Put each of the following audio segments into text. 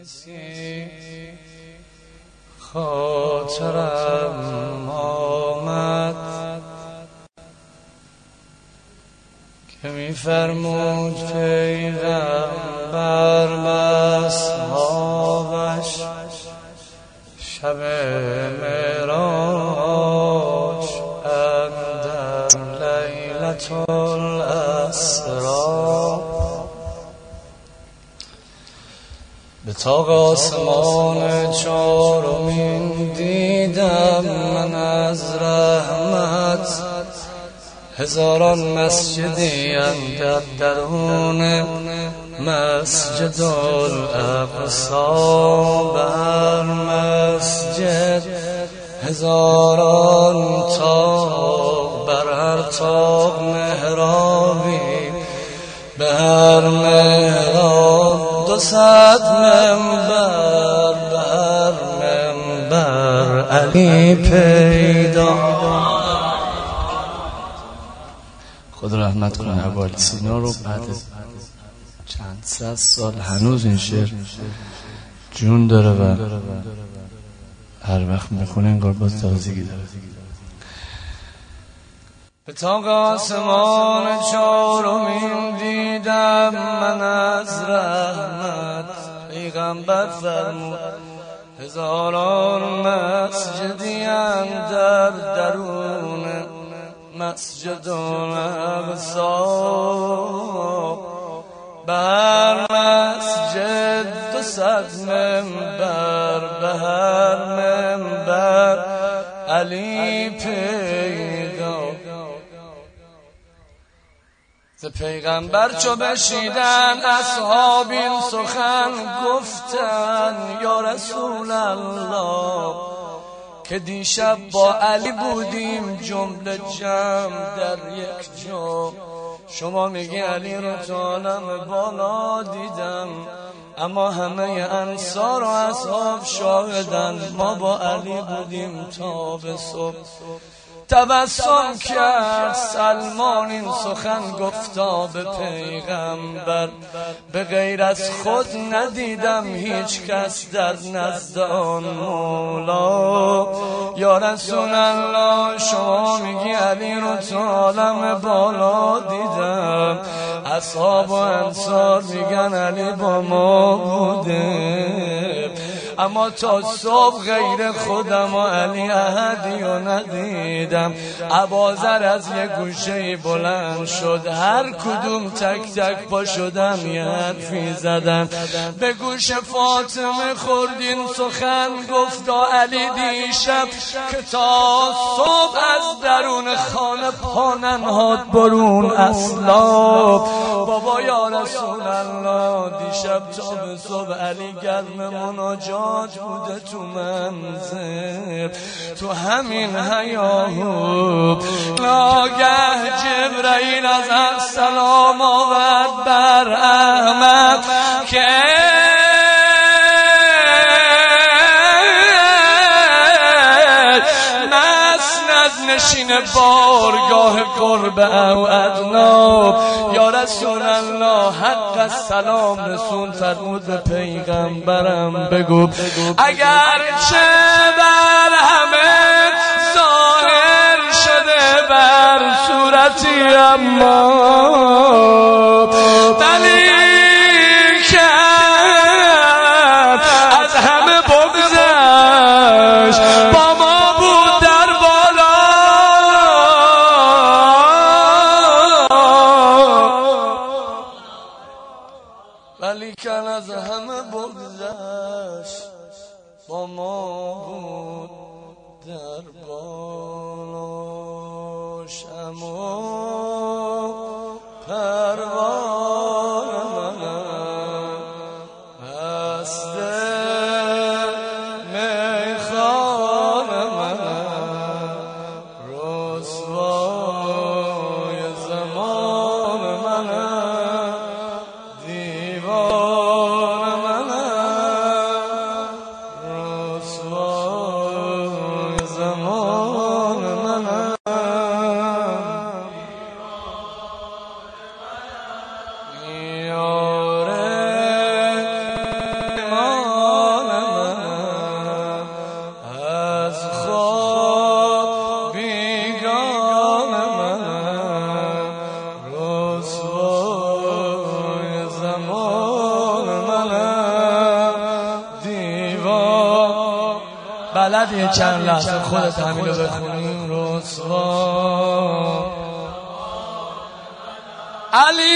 نیستی خاطرم آمد که میفرمود پیغمبر اصحابش شب معراج اندر لیلة الاسری به طاق آسمان چارمین دیدم من از رحمت هزاران مسجدی اندر درون مسجد الاقصی به هر مسجد هزاران طاق بر هر طاق محرابی به هر محراب 200 منبر به هر منبر علی پیدا. خدا رحمت کنه ابوعلی سینا رو بعد از چند صد سال هنوز این شعر جون داره و هر وقت میخونه انگار باز تازگی داره. به طاق آسمان چارمین دیدم من از رحمت پیغمبر فرمود هزاران مسجدی اندر درون مسجد الاقصی به هر مسجد 200 منبر به هر منبر علی پیدا. ز پیغمبر چو بشیدن اصحاب این سخن گفتن یا رسول الله که دیشب با علی بودیم جمله جمع در یک جا، شما میگی علی رو تو عالم بالا دیدم اما همه انصار و اصحاب شاهدن ما با علی بودیم تا به صبح. تبسم کرد سلمان این سخن گفتا به پیغمبر به غیر از خود ندیدم هیچ کس در نزد آن مولا. یا رسول الله شما میگی علی رو تو عالم بالا دیدم، اصحاب و انصار میگن علی با ما بوده، اما تا صبح غیر خودم و علی احدی رو ندیدم. ابوذر از یه گوشه بلند شد، هر کدوم تک تک پا شدن یه حرفی زدن. به گوش فاطمه خوردین سخن گفتا علی دیشب که تا صبح از درون خانه پا ننهاد برون اسلاب. بابا یا رسول الله دیشب تا به صبح علی گرم مناجات بوده تو منزل تو همین حیاهو. ناگه جبرائیل از السلام آورد بر احمد که نشین بارگاه قرب او ادنا. یا رسول الله حق السلام رسول فرمود به پیغمبرم بگو اگر چه بر همه ظاهر شده بر صورتی اما دلیل کرد از همه بگذشت با ما بود در بالا. ولیکن از همه بگذشت با ما بود در بالا. شمع و پروانه منم هست میخانه منم رسوای زمان منم دیوان منم رسوای زمان منم. یاره ما بلدی چند لحظه خودت همینو بخونی رسوا علی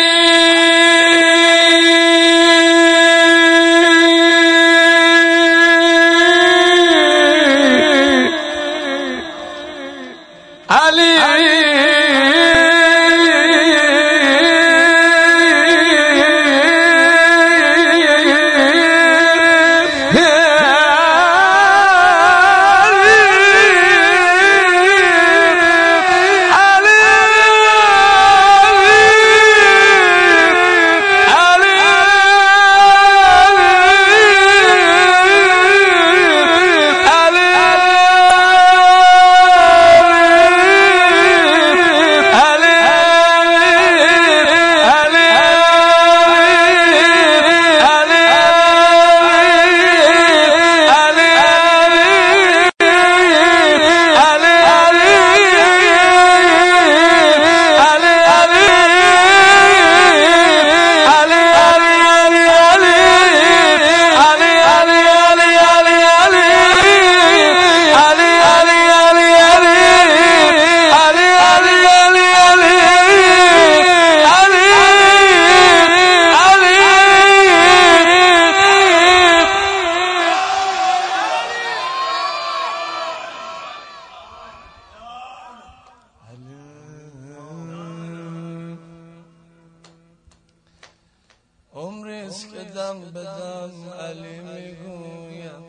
عمریست که دم به دم علی میگویم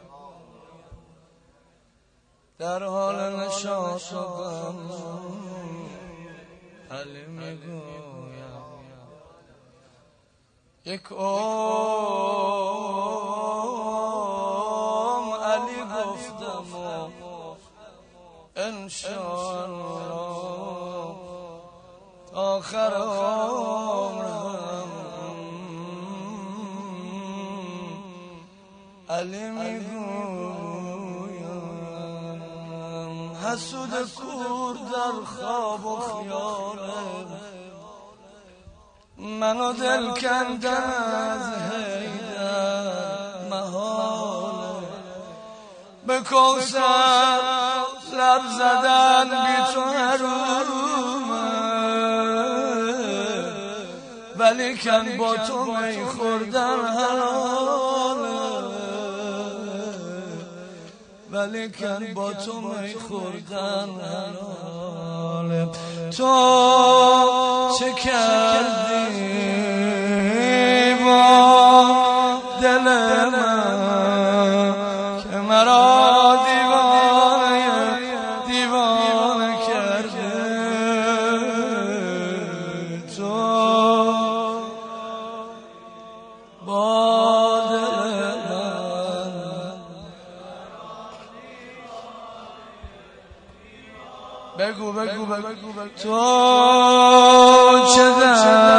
در حال نشاط و غم علی میگویم یک علی گفتم و انشاءالله آخر عمرم علی میگویم حسود کور در خواب و خیالم منو دل کندن از حیدر محاله به کوثر لب زدن بی تو حرومه ولیکن با تو می خوردن حلاله ولیکن با تو می خوردن حلاله تو چه کردی با دل من که مرا دیوانه کرده تو با دل من بگو تو چه در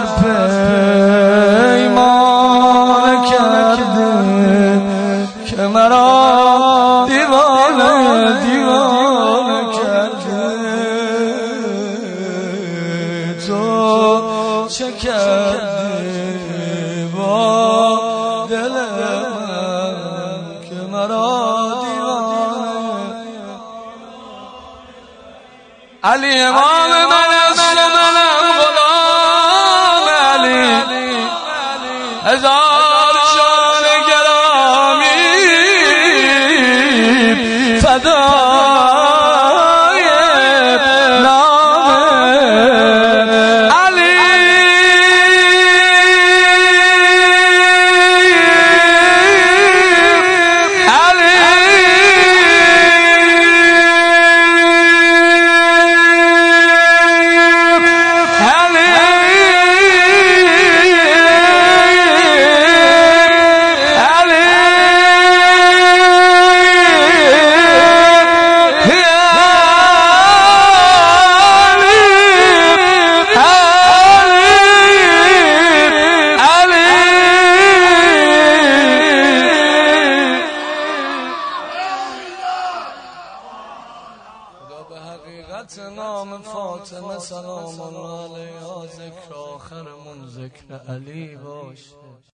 پیمان کرده که مرا دیوانه کرده تو چه کردی با دل من که مرا دیوانه علی امام من است و منم غلام علی هزار جان گرامی فدای نام علی حقیقت نام فاطمه سلام الله علیها ذکر آخرمون ذکر علی باشه.